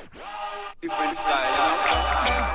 Different style,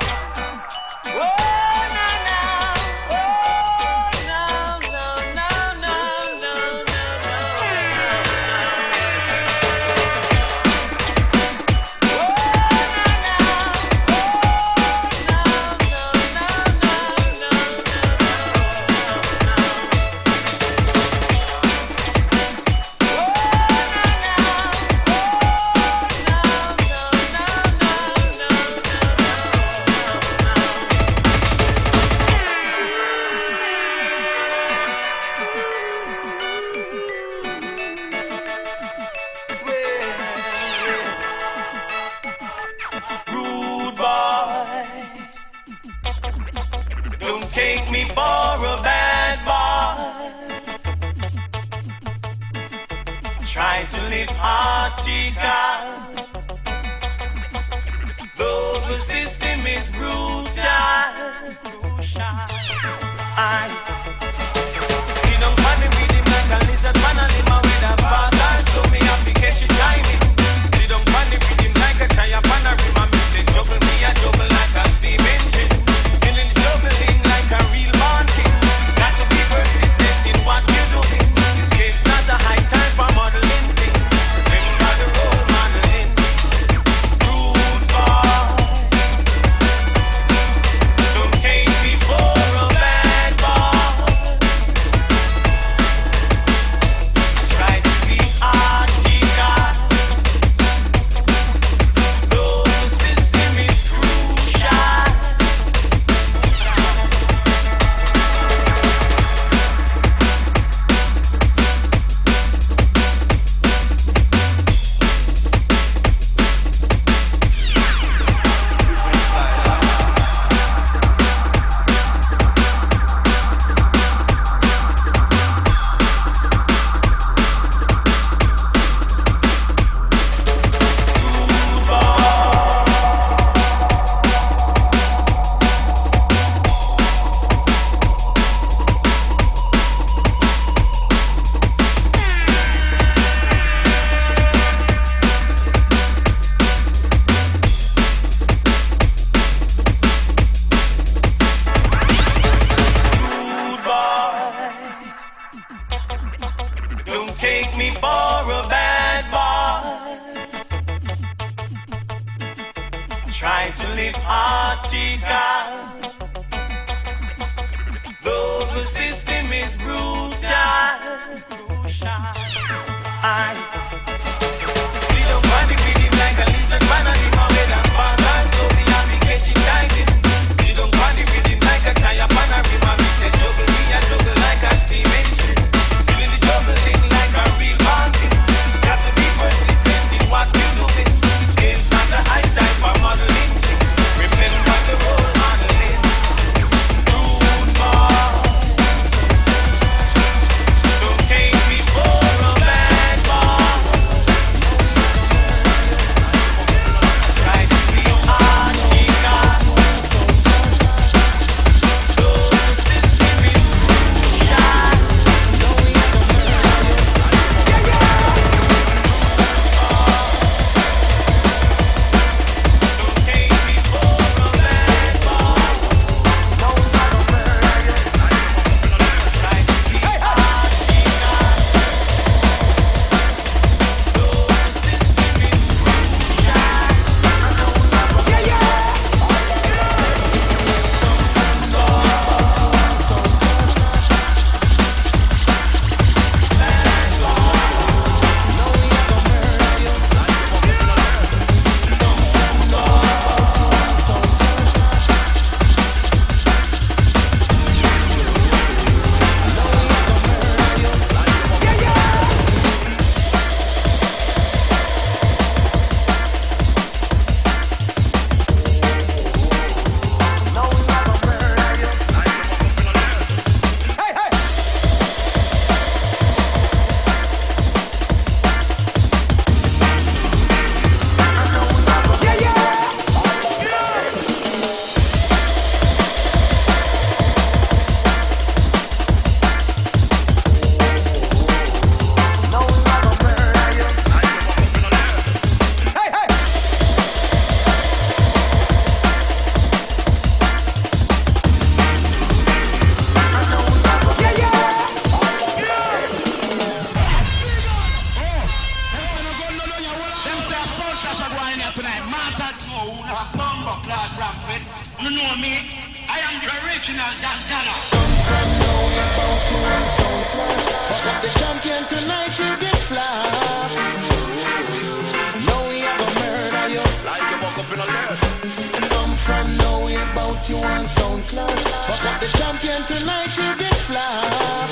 take me for a bad boy. Try to live article, though the system is brutal. I see them funny with him like a lizard man and him with a bastard. So me have to catch it timing. See them funny with him like a giant panorama. Me say juggle me a juggle like a steam engine. Juggling like a real man king. Got to be persistent in what you're doing. This game's not a high time for modeling thing. Remember the role modeling. Rude boy, don't take me for a bad boy. Try to be article, though the system is crucial. Don't take me for a bad boy. Try to live article, though the system is brutal. I see the body with him like a lizard man and him with a bastard. So me have to catch it timing. See the body with him like a giant panorama. Me say juggle me a juggle like a steam engine. Juggling like a real man king. Got to be persistent in what you're doing. This game's not a high time for modeling. Remember the role modeling. in here tonight. Martha Joe, who have Bumbo Clad Rampant. You know me? I am the original Dan Dada. Come from nowhere, about to run SoundCloud. But up the champion tonight, you get fly. Now we have a murder you. Like you woke up in a lurk. Come from nowhere, about you on SoundCloud. But up the champion tonight, you get fly.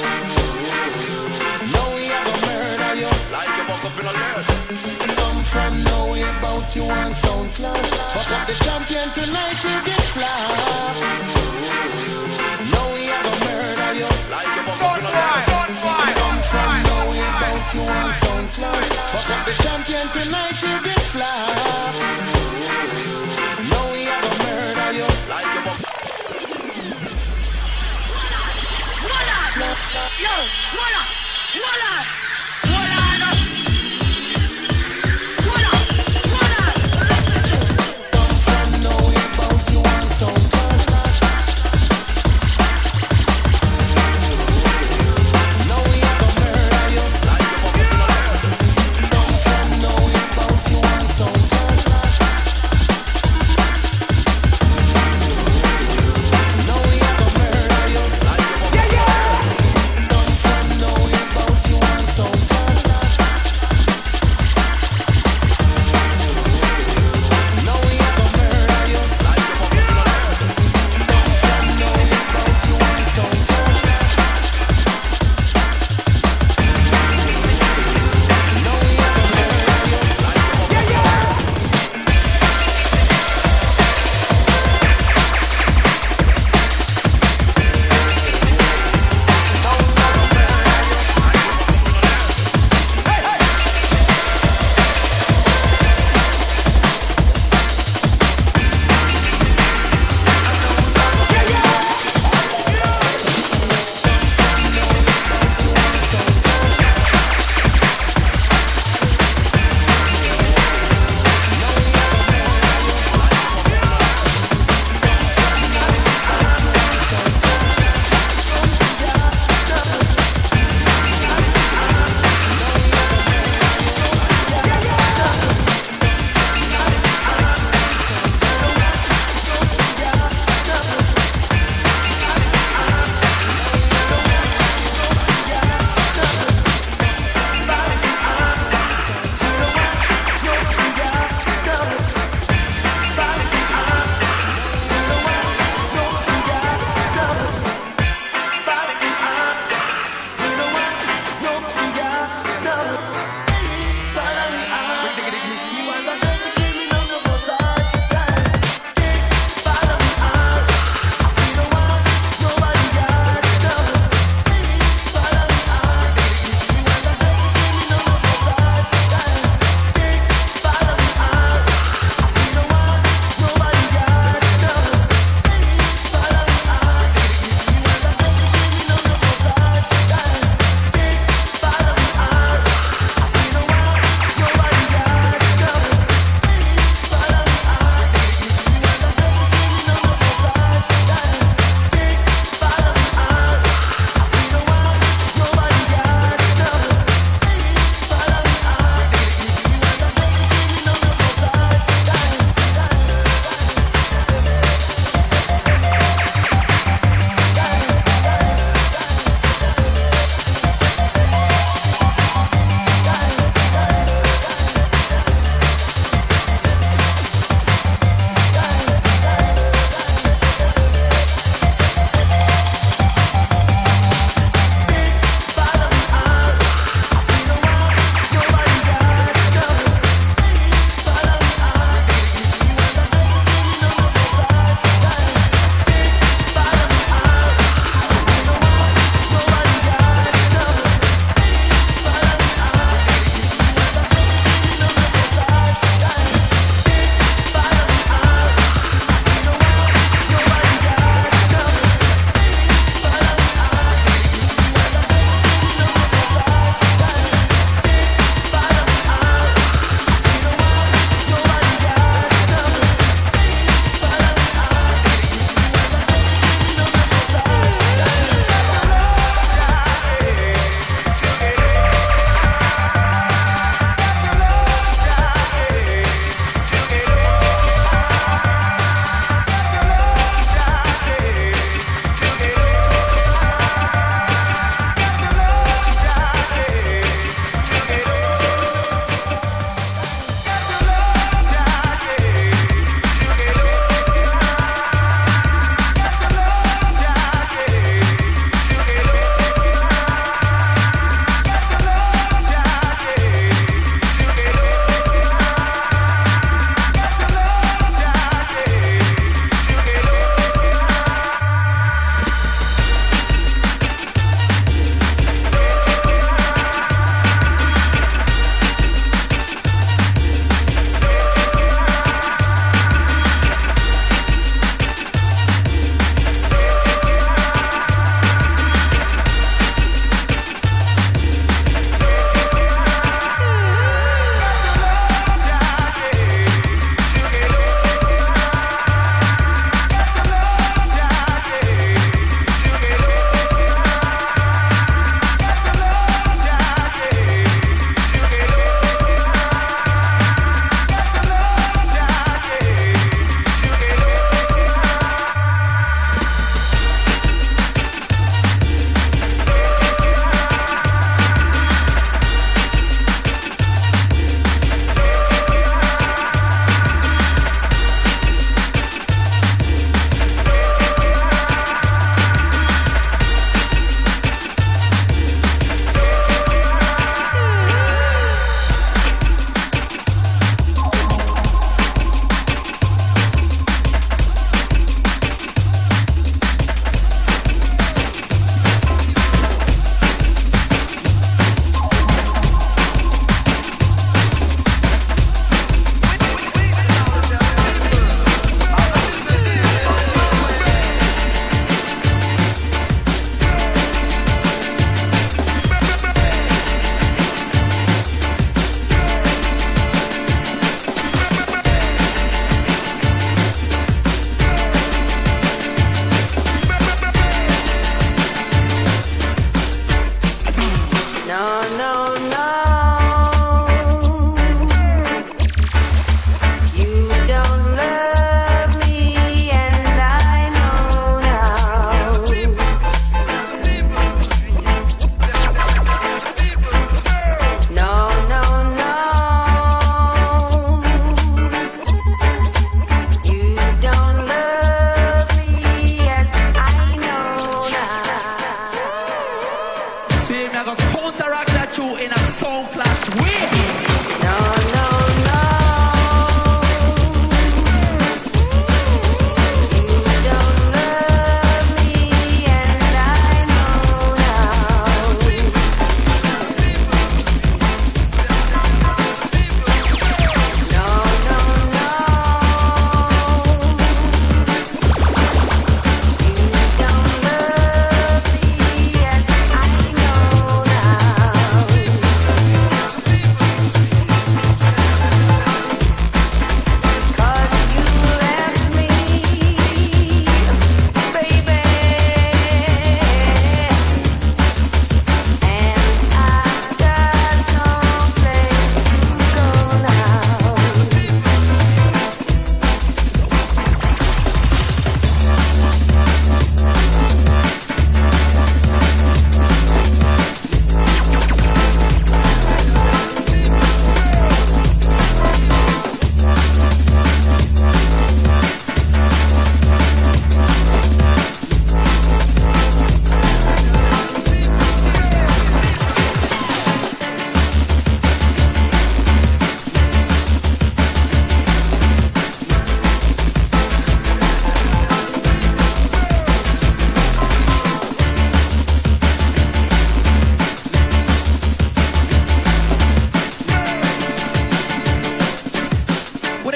Now we have a murder you. Like you woke up in a lurk. Come from nowhere, about you on SoundCloud. But up the champion tonight, you get fly. Now we have a murder you. Like you woke up in a lurk. Come from nowhere, about you on SoundCloud. But up the champion tonight, you get fly. Now we have a murder you. Like you woke Yo, voila, voila. Come from nowhere, about you on SoundCloud. Now we have a murder you. like you woke up in a lurk. Come from nowhere, about you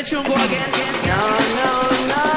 the tune go again. No, no, no.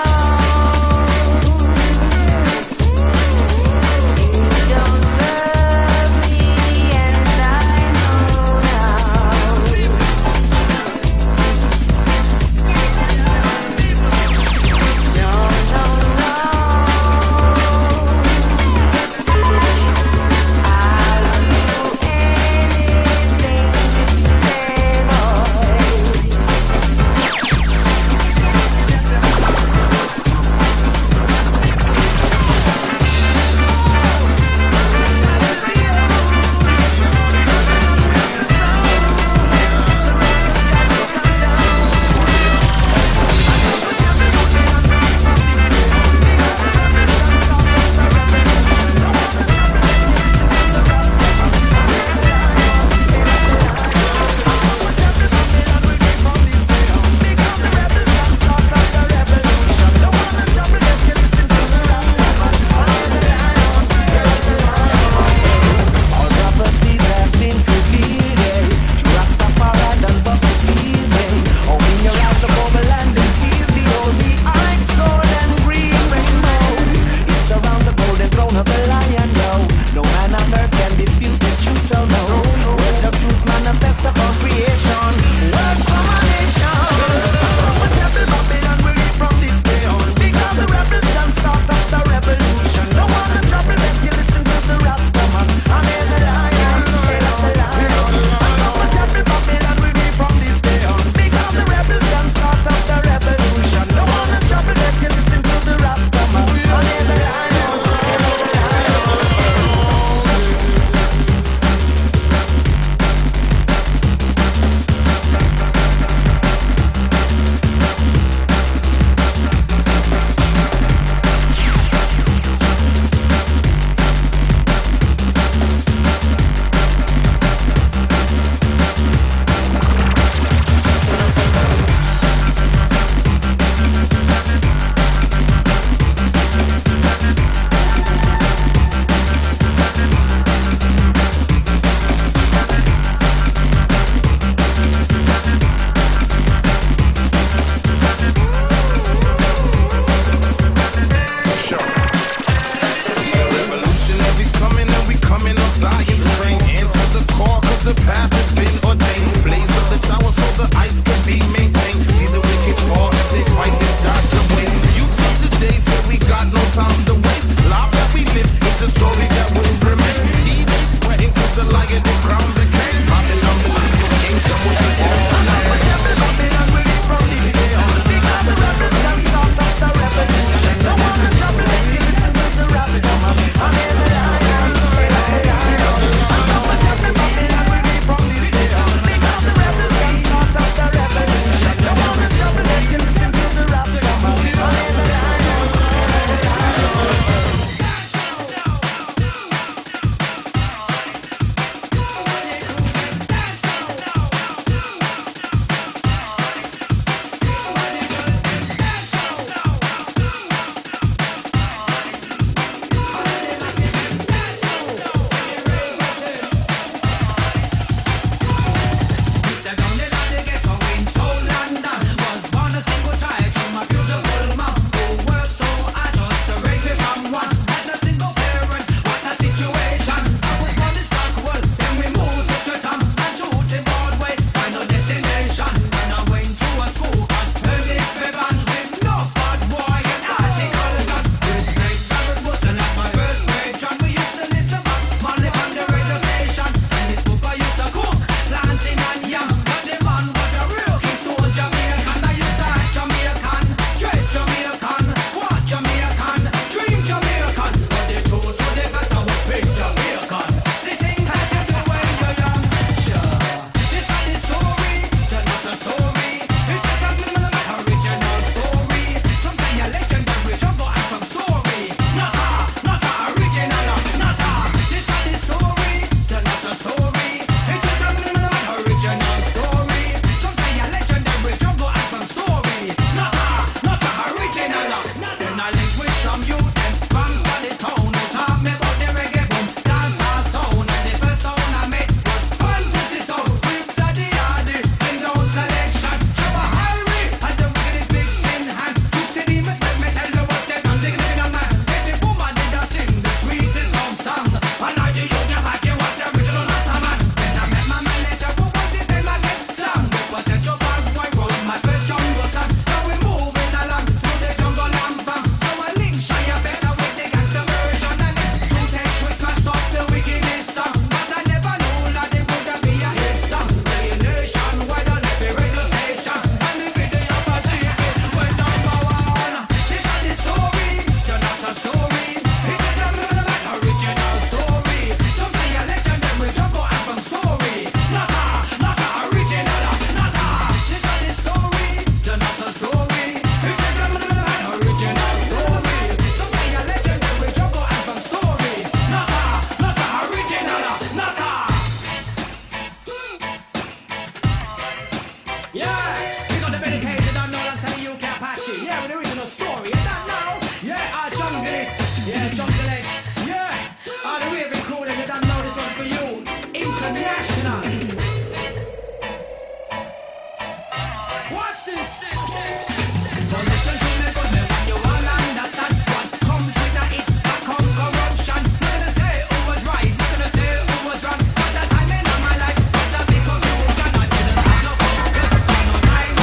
Yeah, we got the dedicated, don't know that's how the UK Apache. Yeah, with the original story, you don't know. Yeah, our junglist, yeah, junglist. Yeah, our the raving crew, and you don't know this one's for you. International. Watch this. So listen to me, good me, when you all understand what comes with that it's a corruption. Not gonna say who was right, not gonna say who was wrong. But the time in my life, was a big confusion. I didn't have no focus, no mind.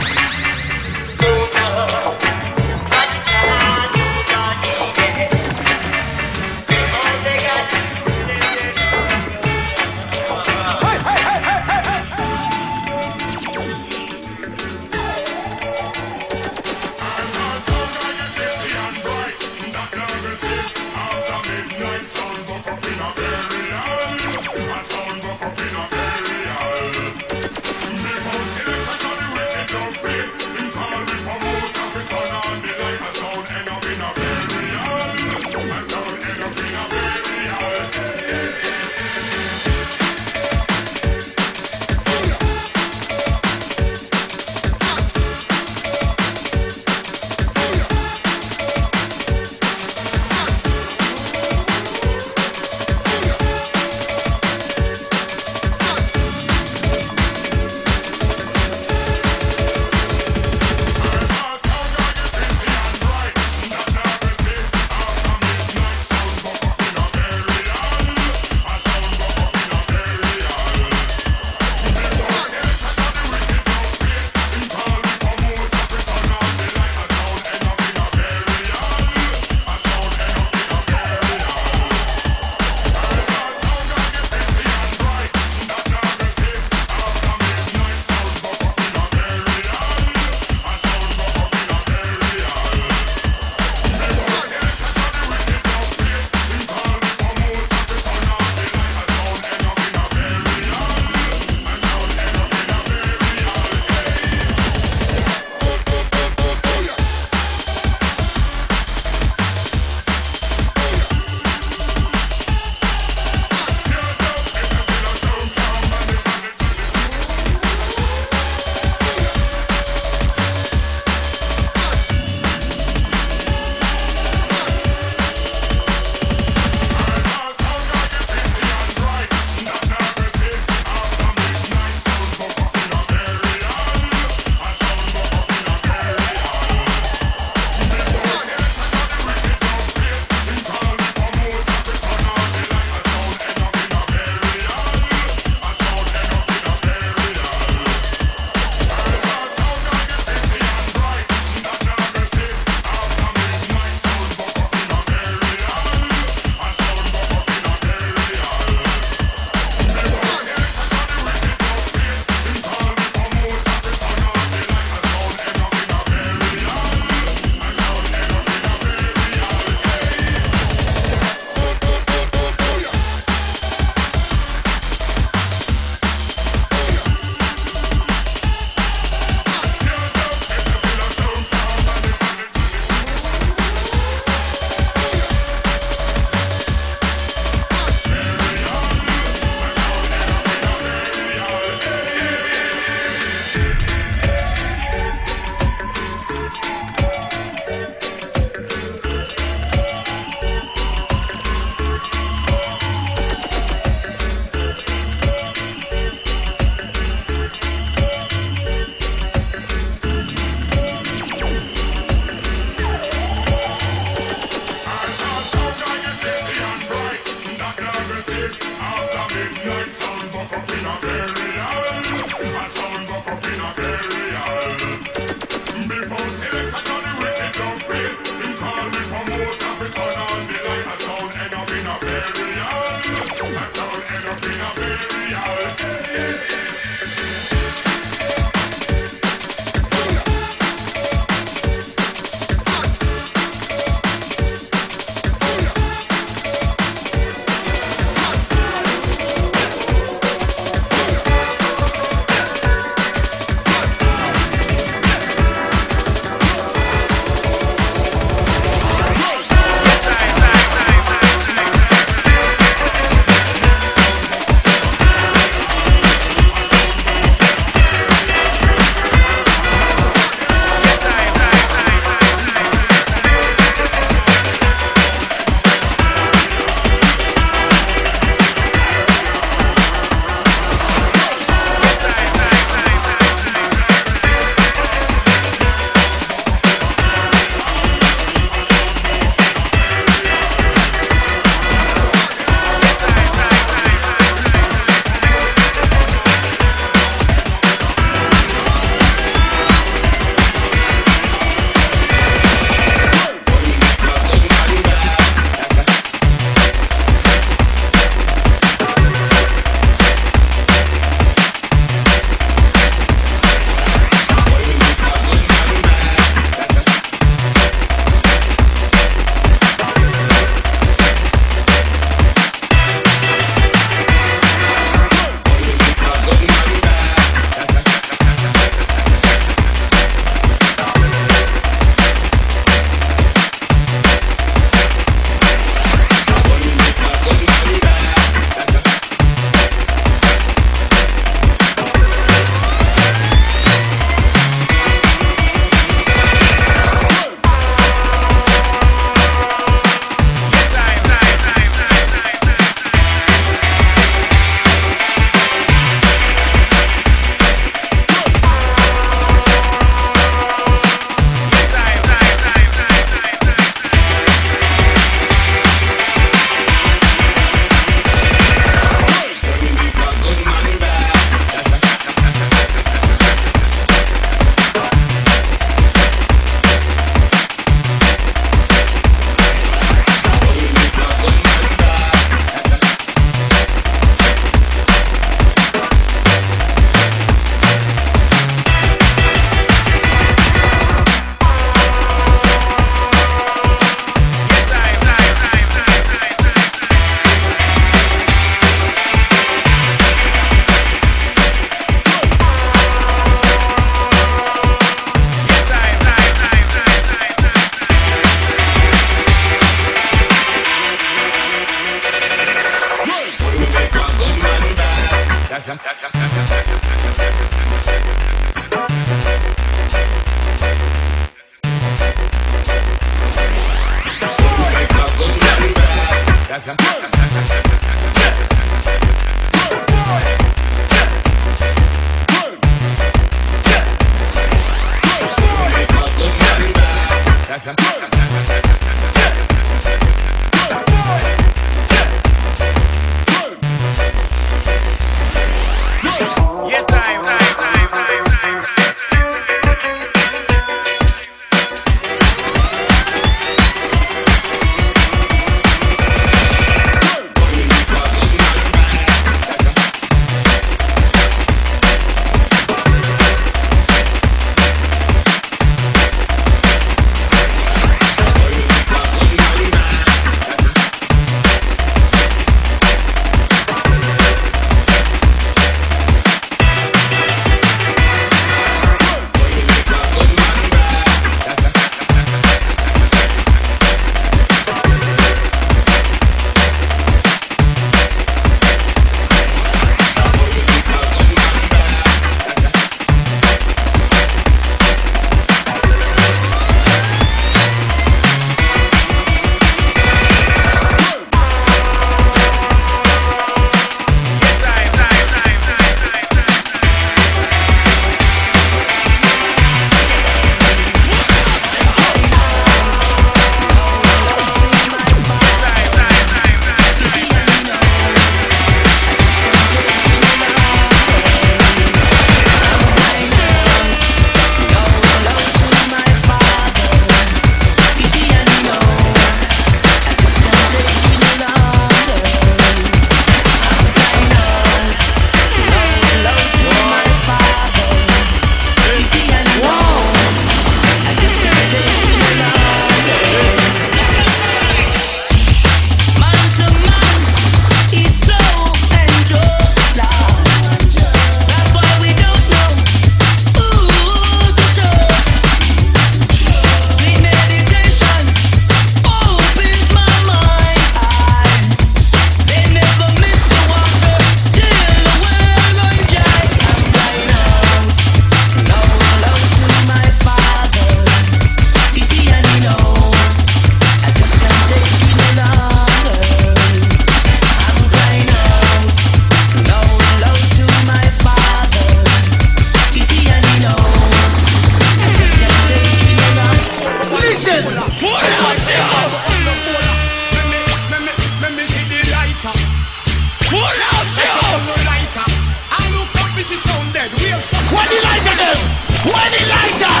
This is sound dead. We have some. What the lighter them? What the lighter?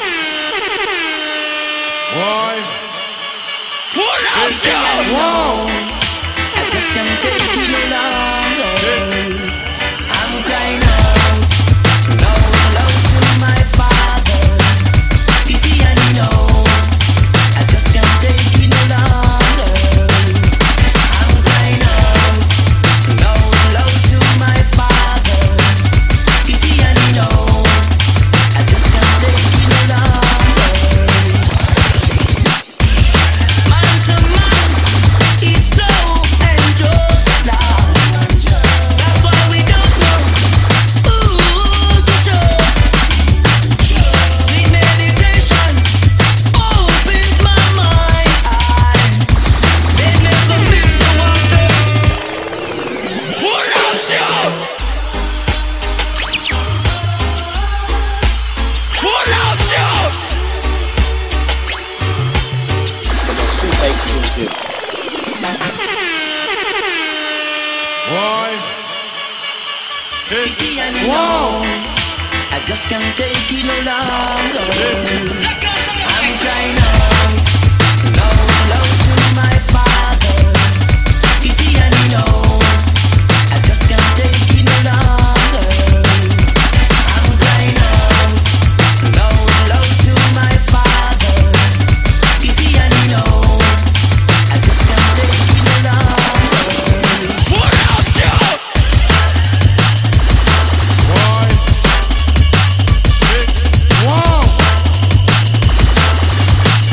Why? Pull out your. Whoa. I just can't take it no longer. I'm crying out. No love to my father. You see, I know. I just can't take it no longer. I'm crying out. No love to my father. You see, I know. I just can't take it no longer. Man to man is so dangerous now. That's why we don't know who to trust. Sweet meditation opens my mind. They never miss the water. Pull out your. Pull out your. Super exclusive. Why? You see, I know. I just can't take it no longer. I'm crying out. No love to my father. You see, I know. I just can't take it no longer. I'm crying out. No love to my father. You see, I know. I just can't take it no longer. Pull out your. Why? Whoa.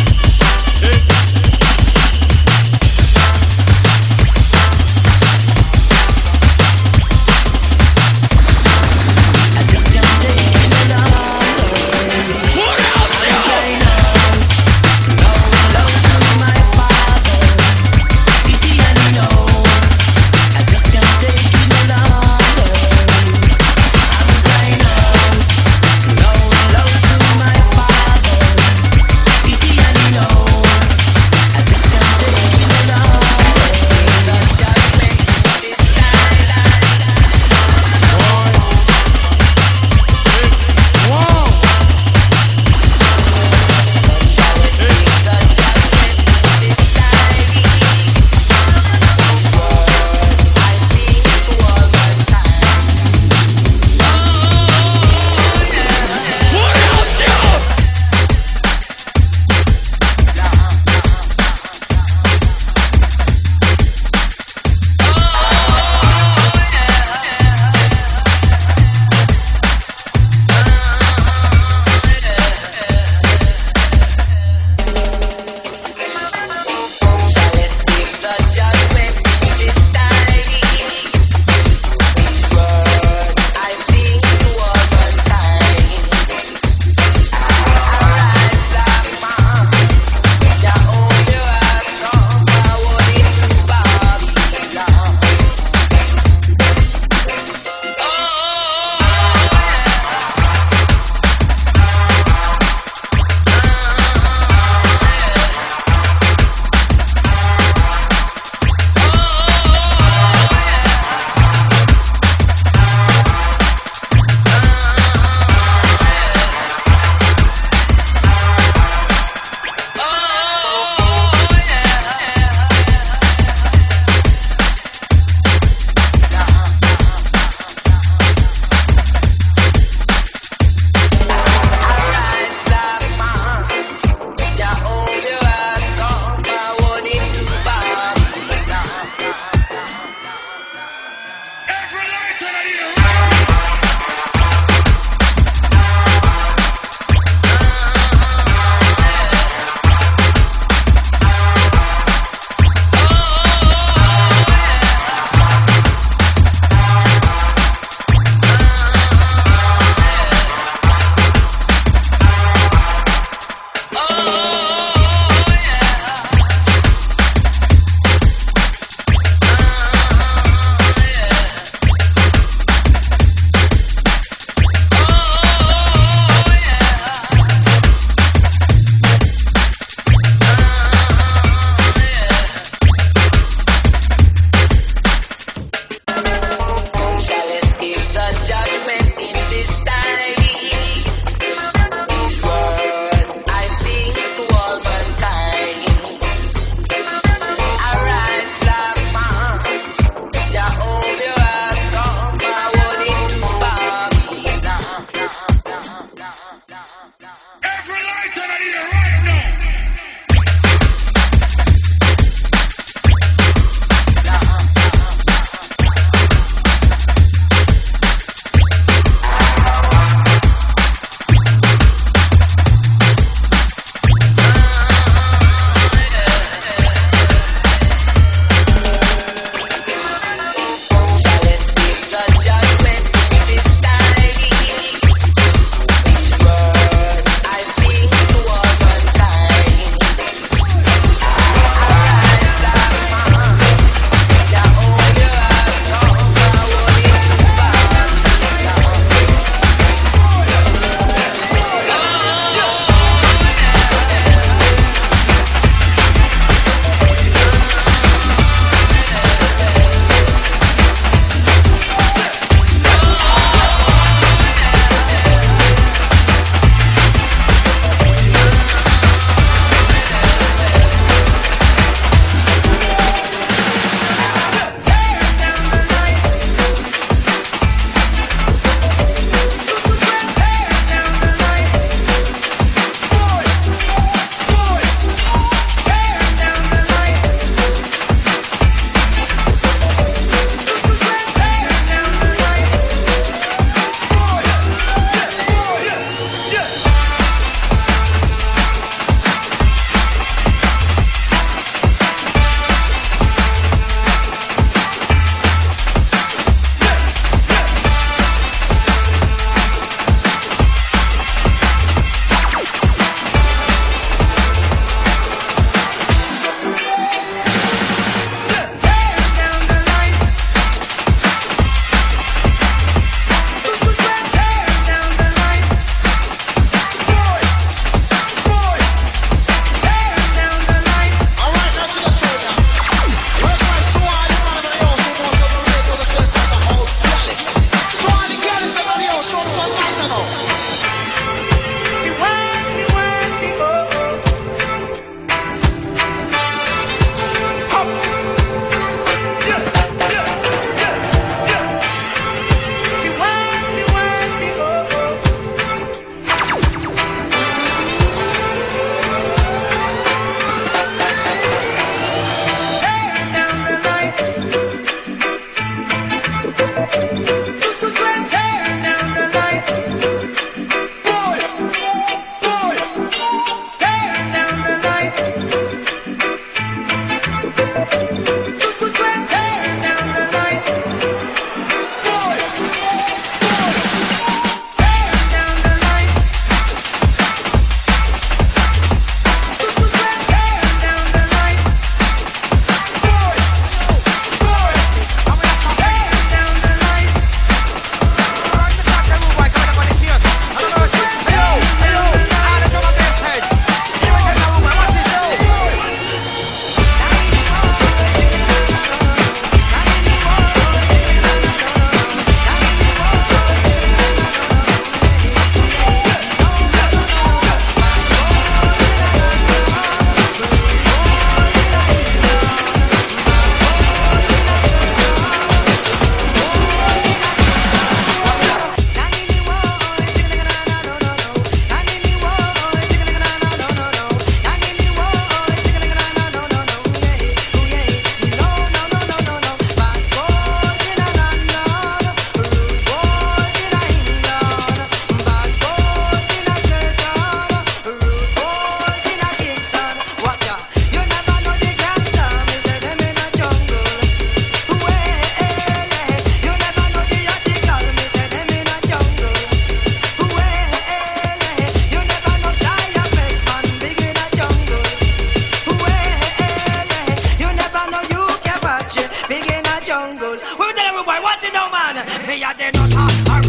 watch it now, man. Me a the nutter,